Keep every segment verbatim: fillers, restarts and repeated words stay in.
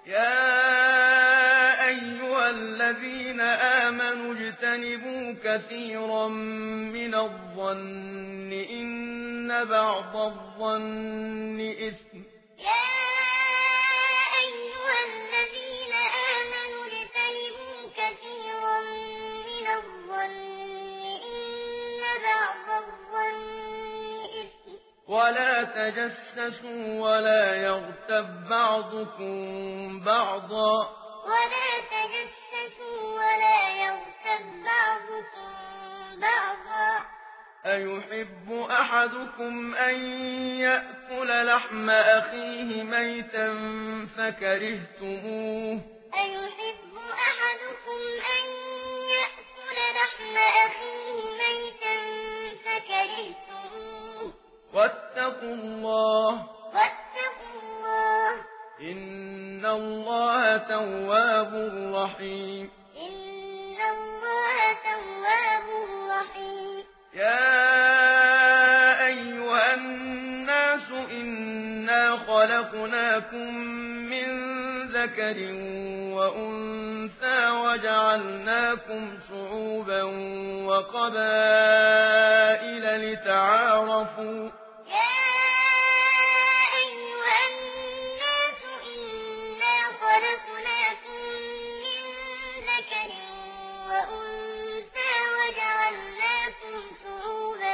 يا أيها الذين آمنوا اجتنبوا كثيرا من الظن إن بعض الظن إثم يا أيها الذين آمنوا اجتنبوا كثيرا من الظن إن بعض الظن إثم ولا تجسسوا ولا يغتب بعضكم بعضا ولا تجسسوا ولا يغتب بعضكم بعضا أيحب أحدكم أن يأكل لحم أخيه ميتا فكرهتموه أيحب أحدكم أن يأكل لحم أخيه ميتا فكرهتموه واتقوا الله واتقوا الله إن الله تواب رحيم إن الله تواب رحيم يا أيها الناس إنا خلقناكم من ذكر وأنثى وجعلناكم شعوبا وقبائل لتعارفوا يا أيها الناس إنا خلقناكم من ذكر وأنثى وجعلناكم شعوبا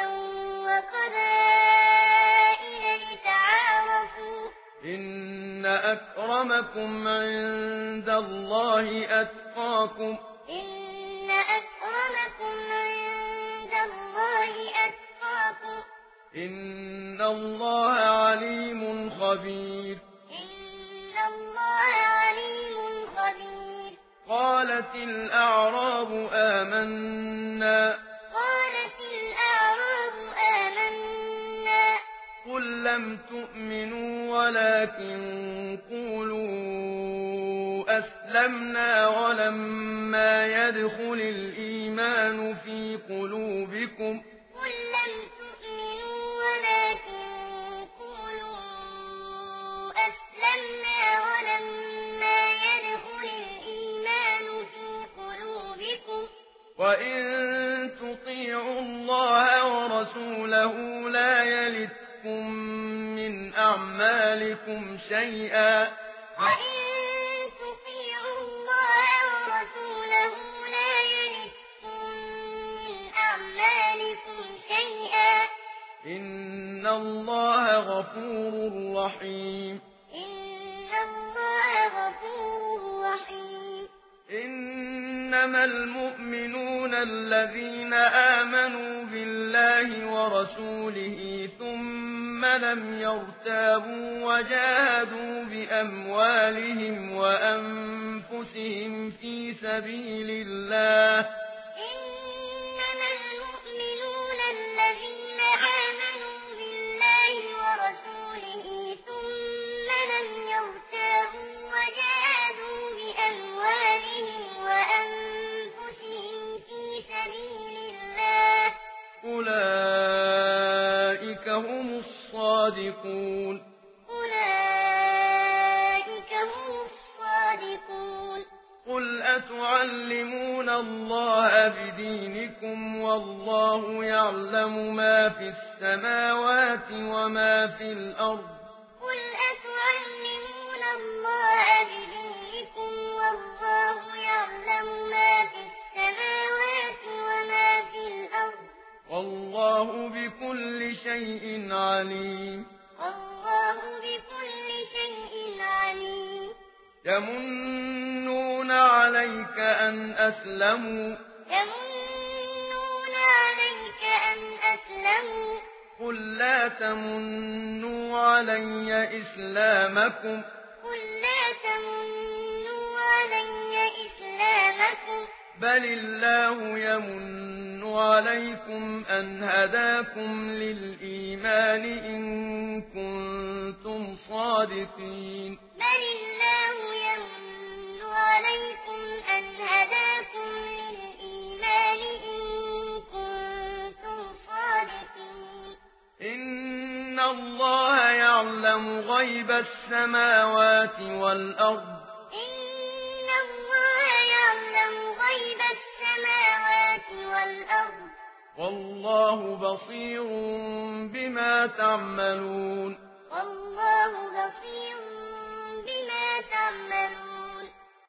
وقبائل لتعارفوا إن أكرمكم عند الله أتقاكم إن أكرمكم عند الله أتقاكم إن الله عليم خبير إن الله عليم خبير قالت الأعراب آمنا قالت الأعراب آمنا قل لم تؤمنوا ولكن قولوا أسلمنا ولما يدخل الإيمان في قلوبكم قل لم تؤمنوا ولكن قولوا أسلمنا ولما يدخل الإيمان في قلوبكم وإن تطيعوا الله ورسوله لا يلتكم من أعمالكم شيئا وإن تطيعوا الله ورسوله لا يلتكم من أعمالكم شيئا إن الله غفور رحيم إن الله غفور رحيم إنما المؤمنون الذين آمنوا بالله ورسوله ثم لم يرتابوا وجاهدوا بأموالهم وأنفسهم في سبيل الله إنما المؤمنون الذين آمنوا بالله ورسوله ثم لم يرتابوا وجاهدوا بأموالهم وأنفسهم في سبيل الله أولئك هم الصادقون أولئك هم الصادقون قل أتعلمون الله بدينكم والله يعلم ما في السماوات وما في الأرض قل أتعلمون الله بدينكم والله يعلم ما في السماوات وما في الأرض والله بكل شيء عليم والله بكل شيء عليم يمنون عليك أن أسلموا يمنون عليك أن أسلموا قل لا تمنوا علي إسلامكم قل لا تمنوا علي إسلامكم بل الله يمن عليكم أن هداكم للإيمان إن كنتم صادقين بل الله يمن عليكم أن هداكم للإيمان إن كنتم صادقين إن الله يعلم غيب السماوات والأرض والله بصير بما تعملون والله بصير بما تعملون